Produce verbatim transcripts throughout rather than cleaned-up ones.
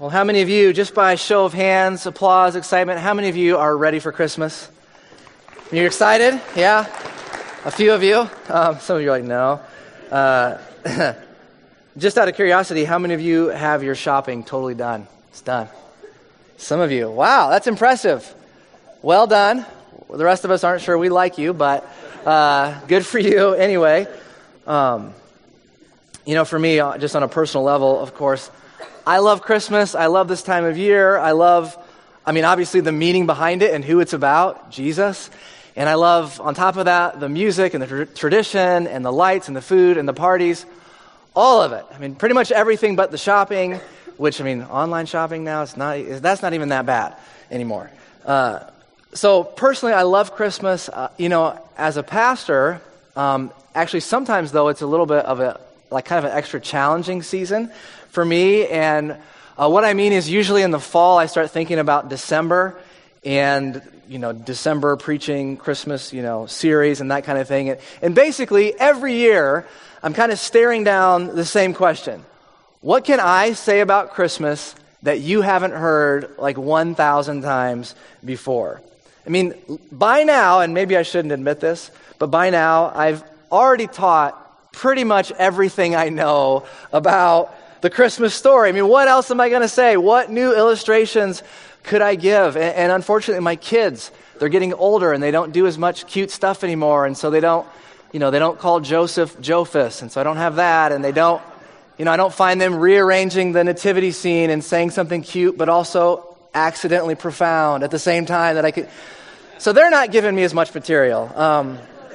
Well, how many of you, just by show of hands, applause, excitement, how many of you are ready for Christmas? You're excited? Yeah? A few of you? Um, some of you are like, no. Uh, just out of curiosity, how many of you have your shopping totally done? It's done. Some of you. Wow, that's impressive. Well done. The rest of us aren't sure we like you, but uh, good for you anyway. Um, you know, for me, just on a personal level, of course, I love Christmas. I love this time of year. I love, I mean, obviously the meaning behind it and who it's about, Jesus. And I love, on top of that, the music and the tr- tradition and the lights and the food and the parties, all of it. I mean, pretty much everything but the shopping, which, I mean, online shopping now, it's not, that's not even that bad anymore. Uh, so personally, I love Christmas. Uh, you know, as a pastor, um, actually sometimes, though, it's a little bit of a, like kind of an extra challenging season for me. And uh, what I mean is usually in the fall, I start thinking about December and, you know, December preaching Christmas, you know, series and that kind of thing. And, and basically every year, I'm kind of staring down the same question. What can I say about Christmas that you haven't heard like one thousand times before? I mean, by now, and maybe I shouldn't admit this, but by now, I've already taught pretty much everything I know about the Christmas story. I mean, what else am I going to say? What new illustrations could I give? And, and unfortunately, my kids, they're getting older and they don't do as much cute stuff anymore. And so they don't, you know, they don't call Joseph Jophus. And so I don't have that. And they don't, you know, I don't find them rearranging the nativity scene and saying something cute, but also accidentally profound at the same time that I could. So they're not giving me as much material. Um,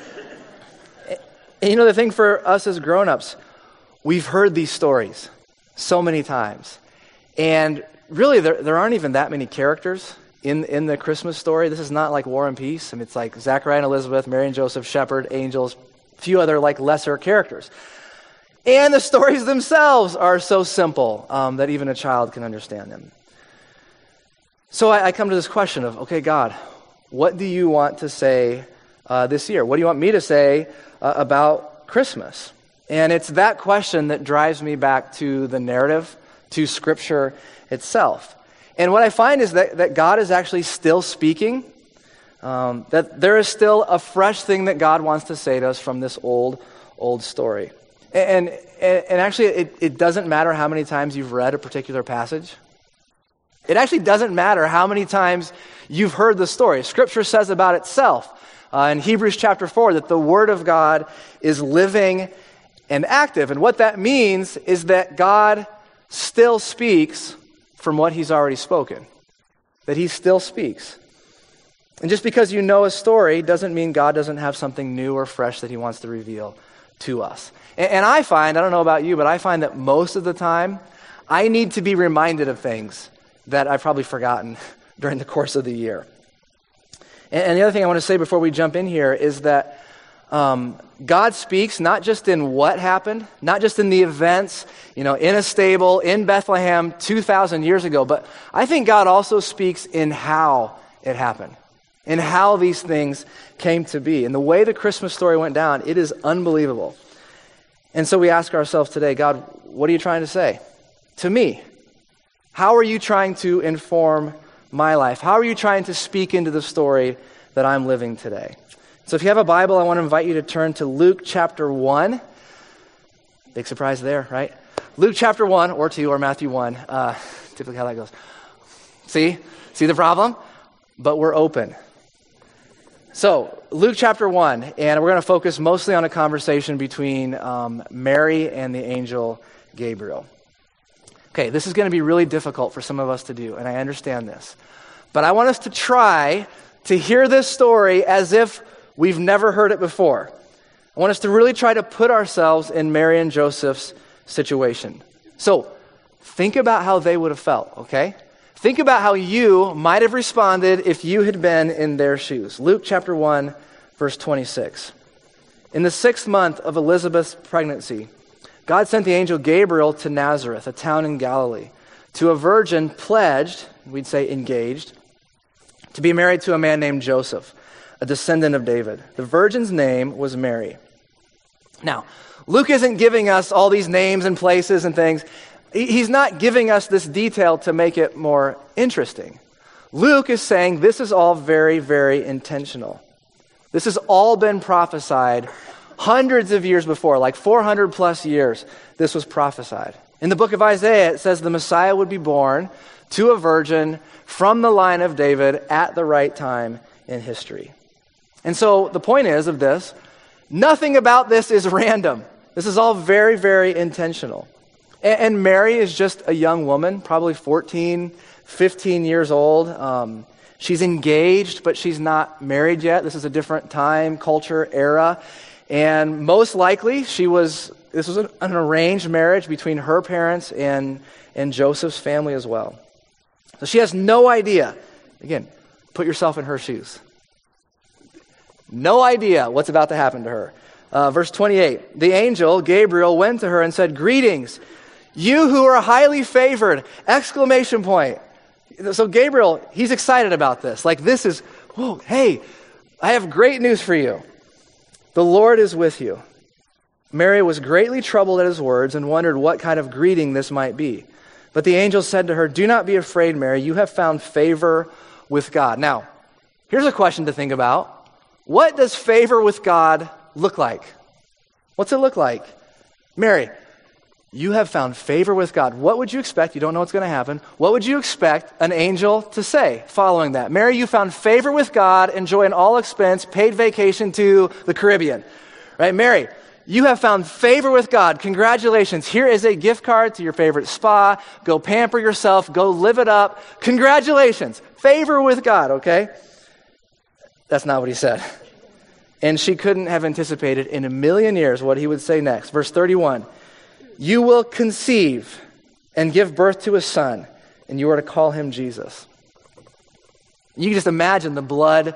and, you know, the thing for us as grown-ups, we've heard these stories so many times. And really, there there aren't even that many characters in, in the Christmas story. This is not like War and Peace. I mean, it's like Zachariah and Elizabeth, Mary and Joseph, shepherd, angels, a few other like lesser characters. And the stories themselves are so simple um, that even a child can understand them. So I, I come to this question of, okay, God, what do you want to say uh, this year? What do you want me to say uh, about Christmas? And it's that question that drives me back to the narrative, to Scripture itself. And what I find is that, that God is actually still speaking, um, that there is still a fresh thing that God wants to say to us from this old, old story. And, and, and actually, it, it doesn't matter how many times you've read a particular passage. It actually doesn't matter how many times you've heard the story. Scripture says about itself uh, in Hebrews chapter four that the Word of God is living and active. And what that means is that God still speaks from what he's already spoken. That he still speaks. And just because you know a story doesn't mean God doesn't have something new or fresh that he wants to reveal to us. And, and I find, I don't know about you, but I find that most of the time, I need to be reminded of things that I've probably forgotten during the course of the year. And, and the other thing I want to say before we jump in here is that Um, God speaks not just in what happened, not just in the events, you know, in a stable, in Bethlehem two thousand years ago, but I think God also speaks in how it happened, in how these things came to be. And the way the Christmas story went down, it is unbelievable. And so we ask ourselves today, God, what are you trying to say to me? How are you trying to inform my life? How are you trying to speak into the story that I'm living today? So if you have a Bible, I want to invite you to turn to Luke chapter one. Big surprise there, right? Luke chapter one or two or Matthew one. Uh, typically how that goes. See? See the problem? But we're open. So Luke chapter one, and we're going to focus mostly on a conversation between um, Mary and the angel Gabriel. Okay, this is going to be really difficult for some of us to do, and I understand this. But I want us to try to hear this story as if we've never heard it before. I want us to really try to put ourselves in Mary and Joseph's situation. So, think about how they would have felt, okay? Think about how you might have responded if you had been in their shoes. Luke chapter one, verse twenty-six. In the sixth month of Elizabeth's pregnancy, God sent the angel Gabriel to Nazareth, a town in Galilee, to a virgin pledged, we'd say engaged, to be married to a man named Joseph, a descendant of David. The virgin's name was Mary. Now, Luke isn't giving us all these names and places and things. He's not giving us this detail to make it more interesting. Luke is saying this is all very, very intentional. This has all been prophesied hundreds of years before, like four hundred plus years, this was prophesied. In the book of Isaiah, it says the Messiah would be born to a virgin from the line of David at the right time in history. And so the point is of this, nothing about this is random. This is all very, very intentional. And Mary is just a young woman, probably fourteen, fifteen years old. Um, she's engaged, but she's not married yet. This is a different time, culture, era. And most likely, she was. this was an, an arranged marriage between her parents and, and Joseph's family as well. So she has no idea. Again, put yourself in her shoes. No idea what's about to happen to her. Uh, verse twenty-eight, the angel, Gabriel, went to her and said, "Greetings, you who are highly favored!" Exclamation point. So Gabriel, he's excited about this. Like this is, whoa, hey, I have great news for you. The Lord is with you. Mary was greatly troubled at his words and wondered what kind of greeting this might be. But the angel said to her, "Do not be afraid, Mary. You have found favor with God." Now, here's a question to think about. What does favor with God look like? What's it look like? Mary, you have found favor with God. What would you expect? You don't know what's going to happen. What would you expect an angel to say following that? Mary, you found favor with God. Enjoy an all-expense paid vacation to the Caribbean. Right? Mary, you have found favor with God. Congratulations. Here is a gift card to your favorite spa. Go pamper yourself. Go live it up. Congratulations. Favor with God, okay? That's not what he said. And she couldn't have anticipated in a million years what he would say next. Verse thirty-one, you will conceive and give birth to a son, and you are to call him Jesus. You can just imagine the blood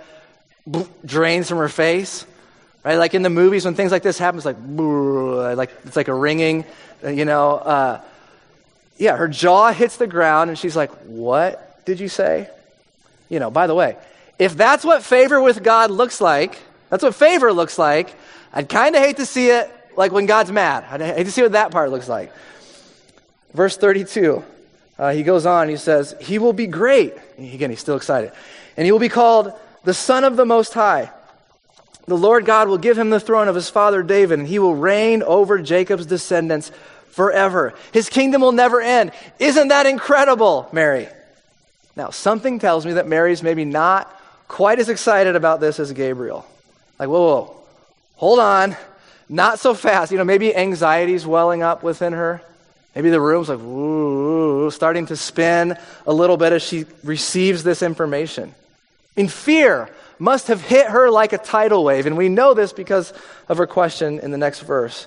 drains from her face, right? Like in the movies when things like this happen, it's like, like it's like a ringing, you know. Uh, yeah, her jaw hits the ground, and she's like, "What did you say?" You know, by the way, if that's what favor with God looks like, that's what favor looks like, I'd kind of hate to see it like when God's mad. I'd hate to see what that part looks like. Verse thirty-two, uh, he goes on, he says, he will be great. Again, he's still excited. And he will be called the Son of the Most High. The Lord God will give him the throne of his father David, and he will reign over Jacob's descendants forever. His kingdom will never end. Isn't that incredible, Mary? Now, something tells me that Mary's maybe not quite as excited about this as Gabriel. Like, whoa, whoa, hold on. Not so fast. You know, maybe anxiety's welling up within her. Maybe the room's like, ooh, starting to spin a little bit as she receives this information. In fear must have hit her like a tidal wave. And we know this because of her question in the next verse.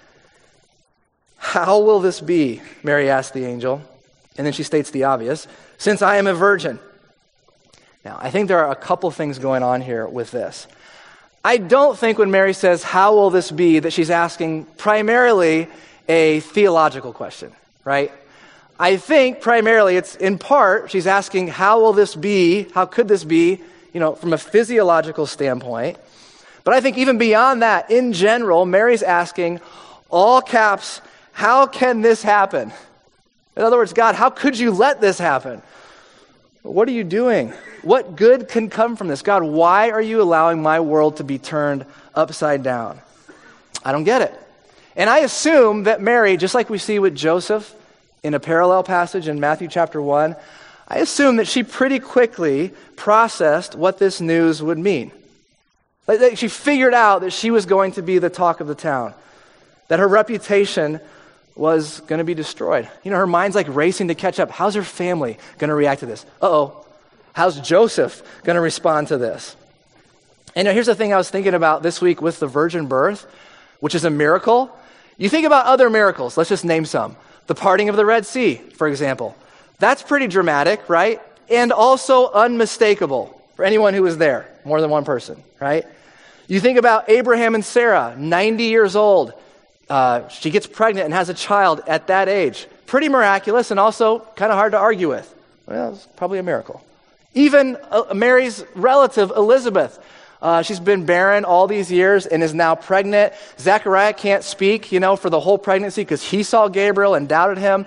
How will this be? Mary asked the angel. And then she states the obvious. Since I am a virgin. Now, I think there are a couple things going on here with this. I don't think when Mary says, how will this be, that she's asking primarily a theological question, right? I think primarily it's in part, she's asking, how will this be? How could this be, you know, from a physiological standpoint? But I think even beyond that, in general, Mary's asking, all caps, how can this happen? In other words, God, how could you let this happen? What are you doing? What good can come from this? God, why are you allowing my world to be turned upside down? I don't get it. And I assume that Mary, just like we see with Joseph in a parallel passage in Matthew chapter one, I assume that she pretty quickly processed what this news would mean. Like she figured out that she was going to be the talk of the town, that her reputation was going to be destroyed. You know, her mind's like racing to catch up. How's her family going to react to this? Uh-oh. How's Joseph going to respond to this? And here's the thing I was thinking about this week with the virgin birth, which is a miracle. You think about other miracles. Let's just name some. The parting of the Red Sea, for example. That's pretty dramatic, right? And also unmistakable for anyone who was there, more than one person, right? You think about Abraham and Sarah, ninety years old. Uh, she gets pregnant and has a child at that age. Pretty miraculous and also kind of hard to argue with. Well, it's probably a miracle. Even uh, Mary's relative, Elizabeth, uh, she's been barren all these years and is now pregnant. Zechariah can't speak, you know, for the whole pregnancy because he saw Gabriel and doubted him.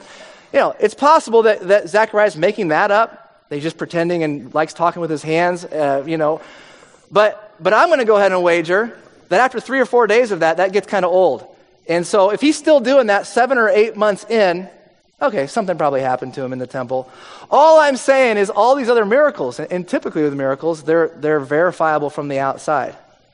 You know, it's possible that, that Zechariah's making that up. He's just pretending and likes talking with his hands, uh, you know. But, but I'm going to go ahead and wager that after three or four days of that, that gets kind of old. And so if he's still doing that seven or eight months in, okay, something probably happened to him in the temple. All I'm saying is all these other miracles, and typically with miracles, they're, they're verifiable from the outside.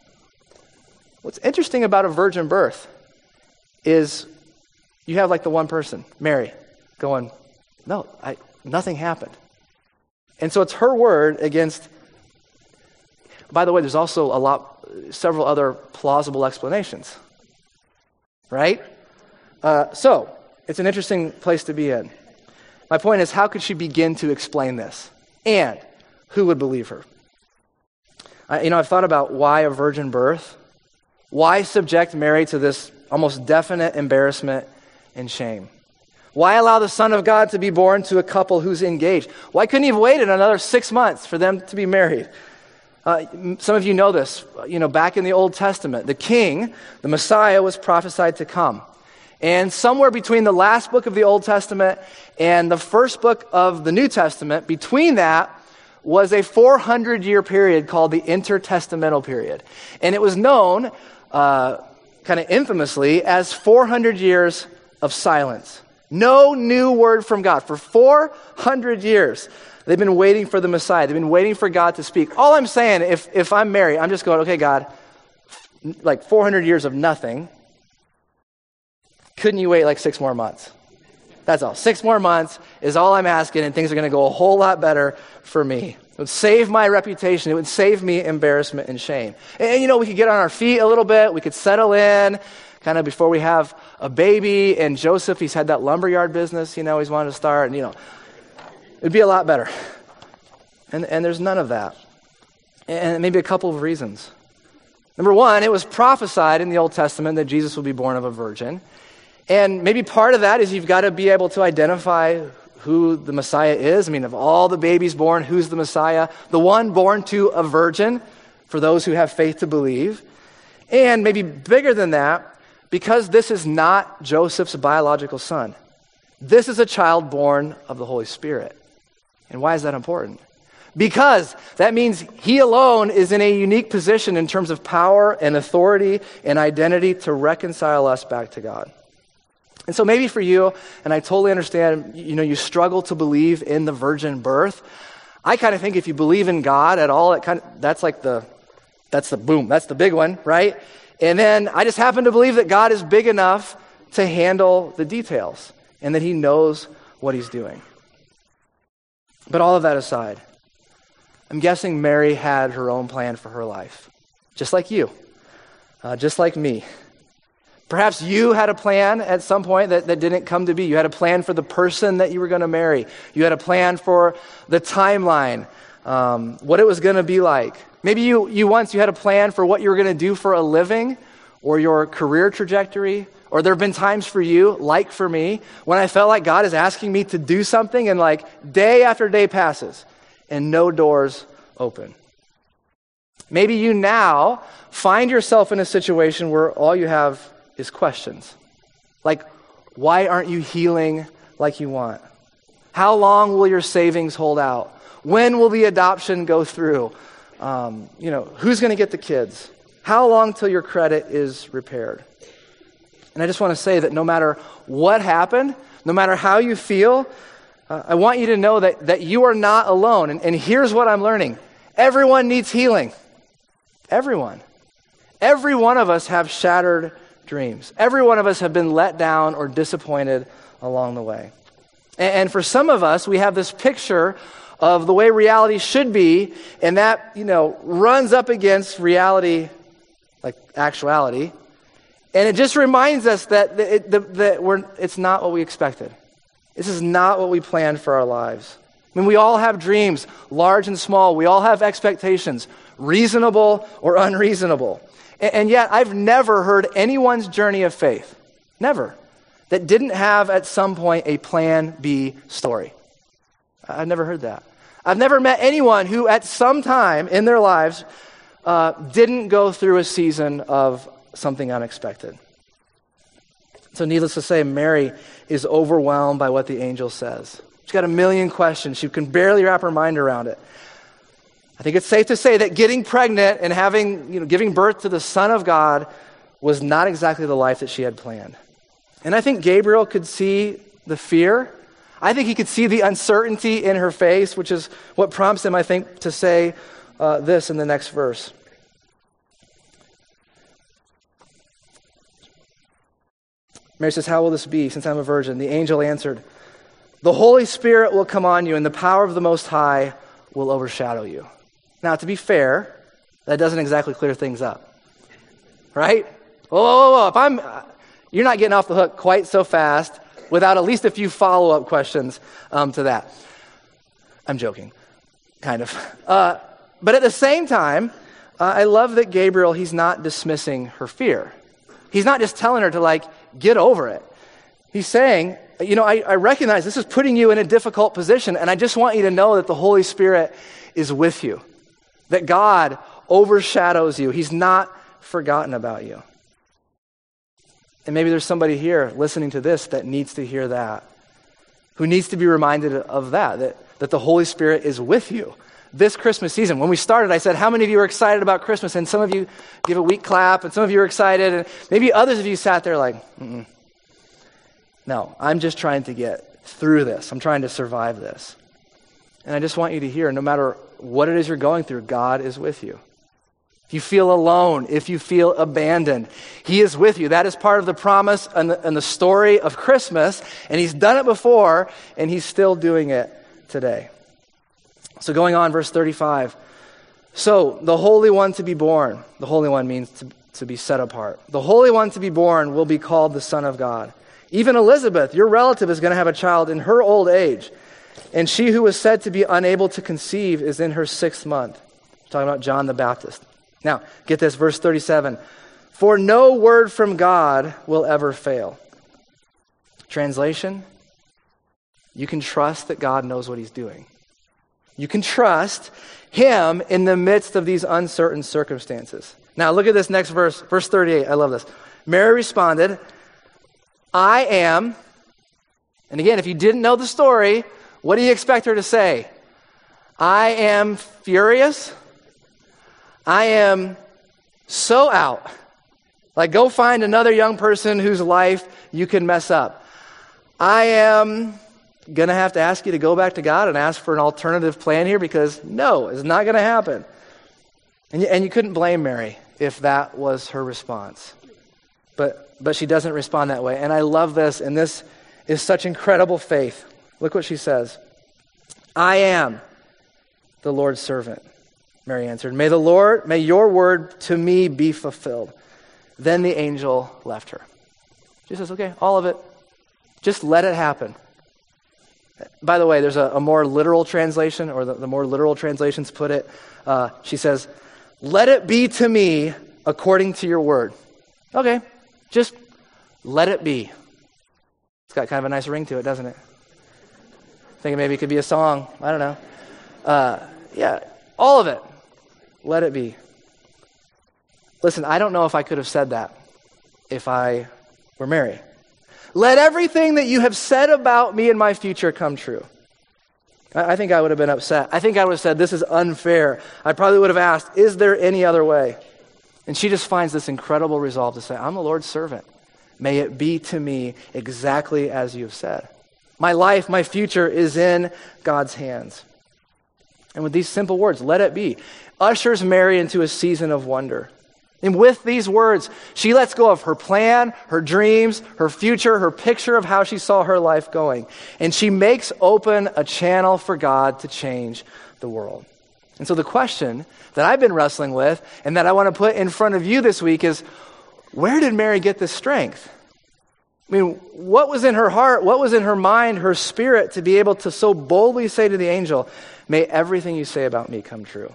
What's interesting about a virgin birth is you have like the one person, Mary, going, no, I, nothing happened. And so it's her word against, by the way, there's also a lot, several other plausible explanations, right? Uh, so it's an interesting place to be in. My point is, how could she begin to explain this? And who would believe her? I, you know, I've thought about why a virgin birth. Why subject Mary to this almost definite embarrassment and shame? Why allow the Son of God to be born to a couple who's engaged? Why couldn't he have waited another six months for them to be married? Uh, some of you know this. You know, back in the Old Testament, the king, the Messiah, was prophesied to come. And somewhere between the last book of the Old Testament and the first book of the New Testament, between that was a four hundred year period called the intertestamental period. And it was known, uh, kind of infamously, as four hundred years of silence. No new word from God. For four hundred years, they've been waiting for the Messiah. They've been waiting for God to speak. All I'm saying, if, if I'm Mary, I'm just going, okay, God, like four hundred years of nothing. Couldn't you wait like six more months? That's all. Six more months is all I'm asking, and things are going to go a whole lot better for me. It would save my reputation. It would save me embarrassment and shame. And, and you know, we could get on our feet a little bit. We could settle in kind of before we have a baby. And Joseph, he's had that lumberyard business, you know, he's wanted to start. And, you know, it'd be a lot better. And, and there's none of that. And maybe a couple of reasons. Number one, it was prophesied in the Old Testament that Jesus would be born of a virgin. And maybe part of that is you've got to be able to identify who the Messiah is. I mean, of all the babies born, who's the Messiah? The one born to a virgin, for those who have faith to believe. And maybe bigger than that, because this is not Joseph's biological son. This is a child born of the Holy Spirit. And why is that important? Because that means he alone is in a unique position in terms of power and authority and identity to reconcile us back to God. And so maybe for you, and I totally understand, you know, you struggle to believe in the virgin birth. I kind of think if you believe in God at all, it kind of, that's like the, that's the boom, that's the big one, right? And then I just happen to believe that God is big enough to handle the details and that he knows what he's doing. But all of that aside, I'm guessing Mary had her own plan for her life, just like you, uh, just like me. Perhaps you had a plan at some point that, that didn't come to be. You had a plan for the person that you were going to marry. You had a plan for the timeline, um, what it was going to be like. Maybe you, you once you had a plan for what you were going to do for a living or your career trajectory. Or there have been times for you, like for me, when I felt like God is asking me to do something and like day after day passes and no doors open. Maybe you now find yourself in a situation where all you have is questions. Like, why aren't you healing like you want? How long will your savings hold out? When will the adoption go through? Um, you know, who's going to get the kids? How long till your credit is repaired? And I just want to say that no matter what happened, no matter how you feel, uh, I want you to know that, that you are not alone. And, and here's what I'm learning. Everyone needs healing. Everyone. Every one of us have shattered dreams. Every one of us have been let down or disappointed along the way. And, and for some of us, we have this picture of the way reality should be, and that, you know, runs up against reality, like actuality. And it just reminds us that, it, that, that we're, it's not what we expected. This is not what we planned for our lives. I mean, we all have dreams, large and small. We all have expectations, reasonable or unreasonable. And, and yet, I've never heard anyone's journey of faith, never, that didn't have at some point a plan B story. I've never heard that. I've never met anyone who at some time in their lives uh, didn't go through a season of something unexpected. So needless to say, Mary is overwhelmed by what the angel says. She's got a million questions. She can barely wrap her mind around it. I think it's safe to say that getting pregnant and having, you know, giving birth to the Son of God was not exactly the life that she had planned. And I think Gabriel could see the fear. I think he could see the uncertainty in her face, which is what prompts him, I think, to say uh, this in the next verse. Mary says, "How will this be, since I'm a virgin?" The angel answered, "The Holy Spirit will come on you, and the power of the Most High will overshadow you." Now, to be fair, that doesn't exactly clear things up, right? Whoa, whoa, whoa, if I'm, you're not getting off the hook quite so fast without at least a few follow-up questions um, to that. I'm joking, kind of. Uh, but at the same time, uh, I love that Gabriel, he's not dismissing her fear. He's not just telling her to, like, get over it. He's saying, you know, I, I recognize this is putting you in a difficult position, and I just want you to know that the Holy Spirit is with you, that God overshadows you. He's not forgotten about you. And maybe there's somebody here listening to this that needs to hear that, who needs to be reminded of that, that, that the Holy Spirit is with you. This Christmas season, when we started, I said, how many of you are excited about Christmas? And some of you give a weak clap, and some of you are excited, and maybe others of you sat there like, mm-mm. No, I'm just trying to get through this. I'm trying to survive this. And I just want you to hear, no matter what it is you're going through, God is with you. If you feel alone, if you feel abandoned, He is with you. That is part of the promise and the, and the story of Christmas, and He's done it before, and He's still doing it today. So going on, verse thirty-five. So the Holy One to be born, the Holy One means to, to be set apart. The Holy One to be born will be called the Son of God. Even Elizabeth, your relative, is going to have a child in her old age. And she who was said to be unable to conceive is in her sixth month. We're talking about John the Baptist. Now, get this, verse thirty-seven. For no word from God will ever fail. Translation, you can trust that God knows what He's doing. You can trust Him in the midst of these uncertain circumstances. Now, look at this next verse, verse thirty-eight. I love this. Mary responded, I am, and again, if you didn't know the story, what do you expect her to say? I am furious. I am so out. Like, go find another young person whose life you can mess up. I am going to have to ask you to go back to God and ask for an alternative plan here, because no, it's not going to happen. And you, and you couldn't blame Mary if that was her response. But but she doesn't respond that way. And I love this, and this is such incredible faith. Look what she says. I am the Lord's servant, Mary answered. May the Lord, may your word to me be fulfilled. Then the angel left her. She says, okay, all of it. Just let it happen. By the way, there's a, a more literal translation, or the, the more literal translations put it. Uh, she says, let it be to me according to your word. Okay, just let it be. It's got kind of a nice ring to it, doesn't it? Thinking maybe it could be a song. I don't know. Uh, yeah, all of it. Let it be. Listen, I don't know if I could have said that if I were Mary. Let everything that you have said about me and my future come true. I, I think I would have been upset. I think I would have said, this is unfair. I probably would have asked, is there any other way? And she just finds this incredible resolve to say, I'm the Lord's servant. May it be to me exactly as you have said. My life, my future is in God's hands. And with these simple words, let it be, ushers Mary into a season of wonder. And with these words, she lets go of her plan, her dreams, her future, her picture of how she saw her life going. And she makes open a channel for God to change the world. And so the question that I've been wrestling with and that I want to put in front of you this week is, where did Mary get this strength? I mean, what was in her heart? What was in her mind, her spirit, to be able to so boldly say to the angel, may everything you say about me come true?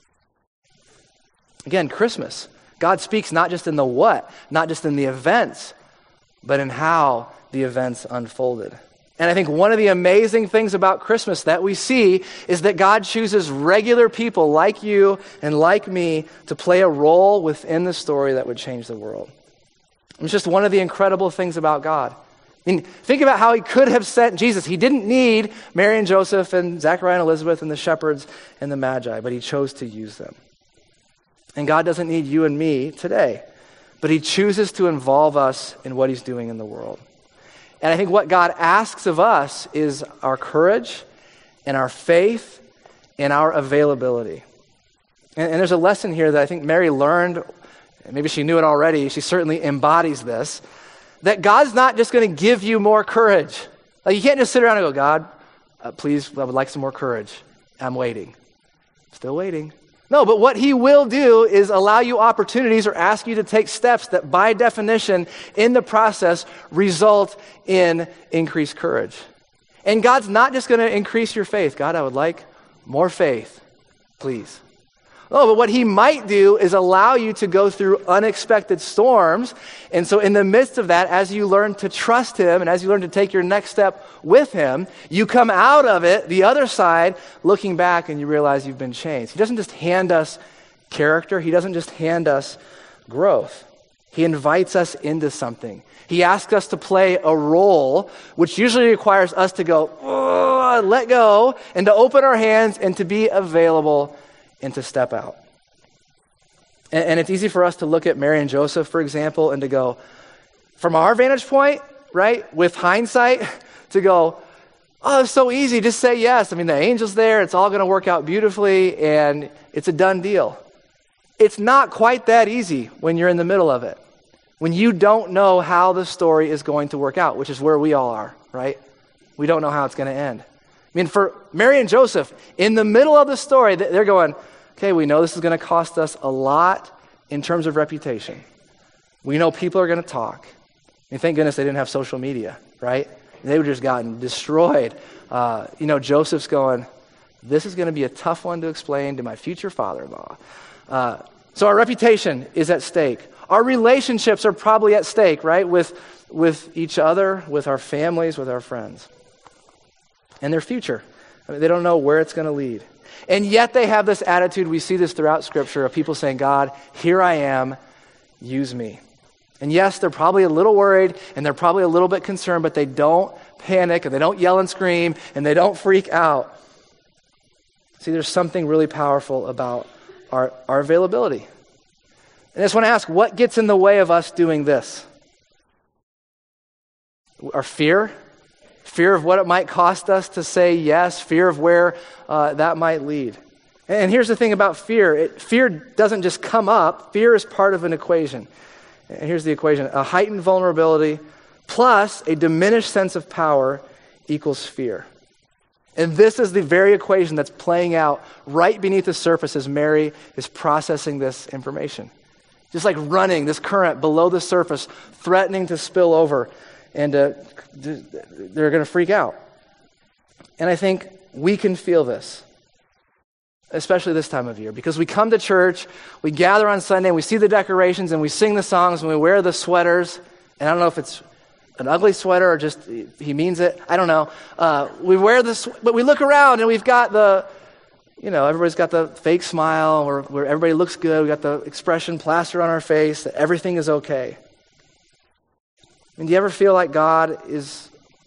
Again, Christmas. God speaks not just in the what, not just in the events, but in how the events unfolded. And I think one of the amazing things about Christmas that we see is that God chooses regular people like you and like me to play a role within the story that would change the world. It's just one of the incredible things about God. I mean, think about how he could have sent Jesus. He didn't need Mary and Joseph and Zechariah and Elizabeth and the shepherds and the Magi, but he chose to use them. And God doesn't need you and me today, but he chooses to involve us in what he's doing in the world. And I think what God asks of us is our courage and our faith and our availability. And, and there's a lesson here that I think Mary learned. Maybe she knew it already. She certainly embodies this. That God's not just going to give you more courage. Like, you can't just sit around and go, God, uh, please, I would like some more courage. I'm waiting. Still waiting. No, but what he will do is allow you opportunities or ask you to take steps that by definition in the process result in increased courage. And God's not just going to increase your faith. God, I would like more faith, please. Oh, but what he might do is allow you to go through unexpected storms. And so in the midst of that, as you learn to trust him and as you learn to take your next step with him, you come out of it, the other side, looking back and you realize you've been changed. He doesn't just hand us character. He doesn't just hand us growth. He invites us into something. He asks us to play a role, which usually requires us to go, oh, let go, and to open our hands and to be available and to step out. And, and it's easy for us to look at Mary and Joseph, for example, and to go, from our vantage point, right, with hindsight, to go, oh, it's so easy, just say yes. I mean, the angel's there, it's all going to work out beautifully, and it's a done deal. It's not quite that easy when you're in the middle of it, when you don't know how the story is going to work out, which is where we all are, right? We don't know how it's going to end. I mean, for Mary and Joseph, in the middle of the story, they're going, okay, we know this is going to cost us a lot in terms of reputation. We know people are going to talk. I mean, thank goodness they didn't have social media, right? They would have just gotten destroyed. Uh, you know, Joseph's going, this is going to be a tough one to explain to my future father-in-law. Uh, so our reputation is at stake. Our relationships are probably at stake, right? With, with each other, with our families, with our friends. And their future. I mean, they don't know where it's going to lead. And yet they have this attitude, we see this throughout Scripture, of people saying, God, here I am, use me. And yes, they're probably a little worried, and they're probably a little bit concerned, but they don't panic, and they don't yell and scream, and they don't freak out. See, there's something really powerful about our, our availability. And I just want to ask, what gets in the way of us doing this? Our fear? Fear of what it might cost us to say yes, fear of where uh, that might lead. And here's the thing about fear. It, fear doesn't just come up. Fear is part of an equation. And here's the equation. A heightened vulnerability plus a diminished sense of power equals fear. And this is the very equation that's playing out right beneath the surface as Mary is processing this information. Just like running this current below the surface, threatening to spill over. And uh, they're going to freak out. And I think we can feel this, especially this time of year, because we come to church, we gather on Sunday, and we see the decorations, and we sing the songs, and we wear the sweaters. And I don't know if it's an ugly sweater or just he means it. I don't know. Uh, we wear this, but we look around, and we've got the, you know, everybody's got the fake smile, or where everybody looks good. We got the expression plastered on our face that everything is okay. And do you ever feel like God is,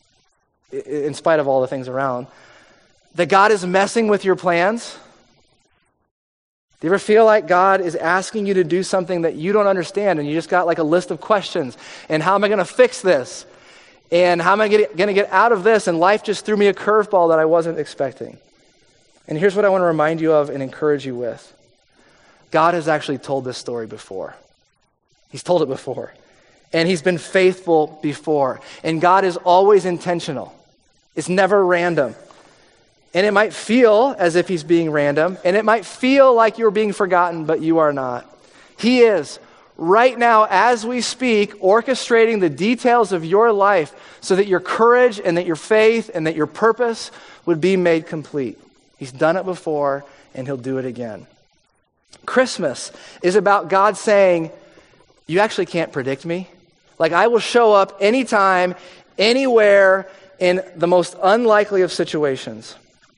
in spite of all the things around, that God is messing with your plans? Do you ever feel like God is asking you to do something that you don't understand and you just got like a list of questions? And how am I going to fix this? And how am I going to get out of this? And life just threw me a curveball that I wasn't expecting. And here's what I want to remind you of and encourage you with. God has actually told this story before. He's told it before. And he's been faithful before. And God is always intentional. It's never random. And it might feel as if he's being random. And it might feel like you're being forgotten, but you are not. He is, right now as we speak, orchestrating the details of your life so that your courage and that your faith and that your purpose would be made complete. He's done it before, and he'll do it again. Christmas is about God saying, you actually can't predict me. Like, I will show up anytime, anywhere, in the most unlikely of situations.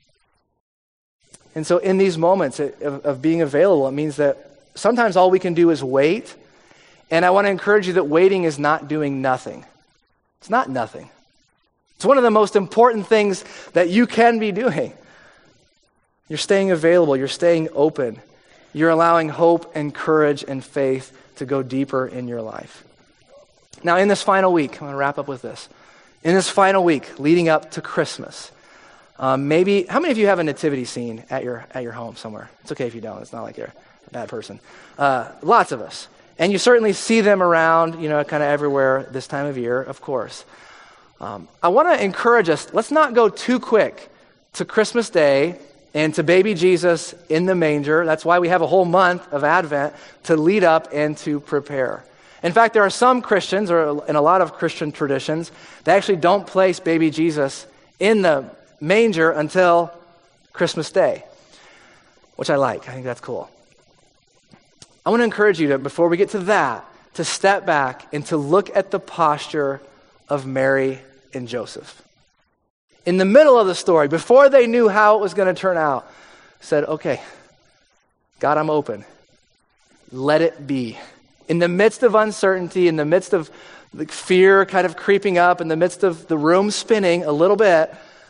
And so in these moments of, of being available, it means that sometimes all we can do is wait And I want to encourage you that waiting is not doing nothing. It's not nothing. It's one of the most important things that you can be doing. You're staying available. You're staying open. You're allowing hope and courage and faith to go deeper in your life. Now, in this final week, I'm going to wrap up with this. In this final week leading up to Christmas, um, maybe, how many of you have a nativity scene at your at your home somewhere? It's okay if you don't. It's not like you're a bad person. Uh, lots of us. And you certainly see them around, you know, kind of everywhere this time of year, of course. Um, I want to encourage us, let's not go too quick to Christmas Day and to baby Jesus in the manger. That's why we have a whole month of Advent to lead up and to prepare. In fact, there are some Christians, or in a lot of Christian traditions, that actually don't place baby Jesus in the manger until Christmas Day, which I like. I think that's cool. I want to encourage you to, before we get to that, to step back and to look at the posture of Mary and Joseph. In the middle of the story, before they knew how it was going to turn out, said, okay, God, I'm open. Let it be. In the midst of uncertainty, in the midst of the fear kind of creeping up, in the midst of the room spinning a little bit,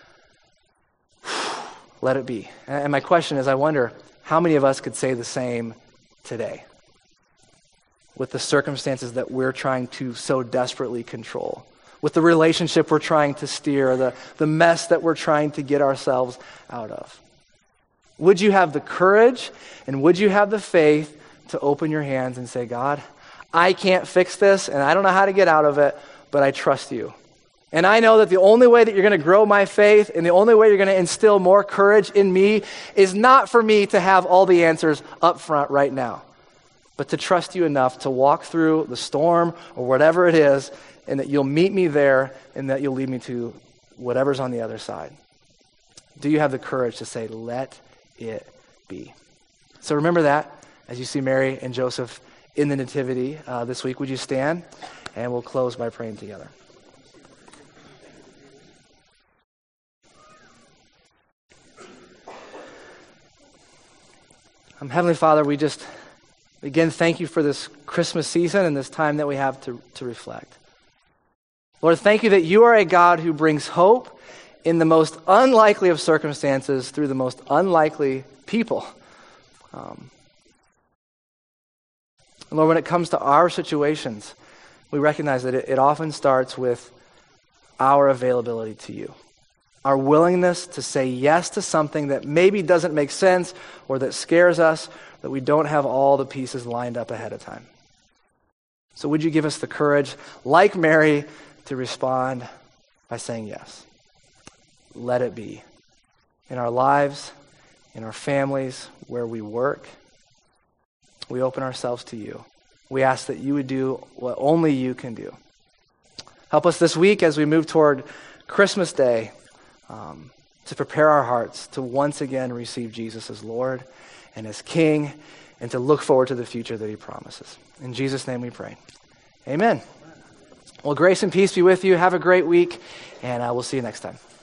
let it be. And my question is, I wonder how many of us could say the same today with the circumstances that we're trying to so desperately control, with the relationship we're trying to steer, the, the mess that we're trying to get ourselves out of. Would you have the courage and would you have the faith to open your hands and say, God, I can't fix this and I don't know how to get out of it, but I trust you. And I know that the only way that you're going to grow my faith and the only way you're going to instill more courage in me is not for me to have all the answers up front right now, but to trust you enough to walk through the storm or whatever it is, and that you'll meet me there and that you'll lead me to whatever's on the other side. Do you have the courage to say, let it be? So remember that as you see Mary and Joseph in the Nativity uh, this week. Would you stand? And we'll close by praying together. Um, Heavenly Father, we just, again, thank you for this Christmas season and this time that we have to, to reflect. Lord, thank you that you are a God who brings hope in the most unlikely of circumstances through the most unlikely people. Um, and Lord, when it comes to our situations, we recognize that it, it often starts with our availability to you. Our willingness to say yes to something that maybe doesn't make sense or that scares us, that we don't have all the pieces lined up ahead of time. So would you give us the courage, like Mary, to respond by saying yes. Let it be. In our lives, in our families, where we work, we open ourselves to you. We ask that you would do what only you can do. Help us this week as we move toward Christmas Day um, to prepare our hearts to once again receive Jesus as Lord and as King and to look forward to the future that he promises. In Jesus' name we pray. Amen. Well, grace and peace be with you. Have a great week, and uh, we'll see you next time.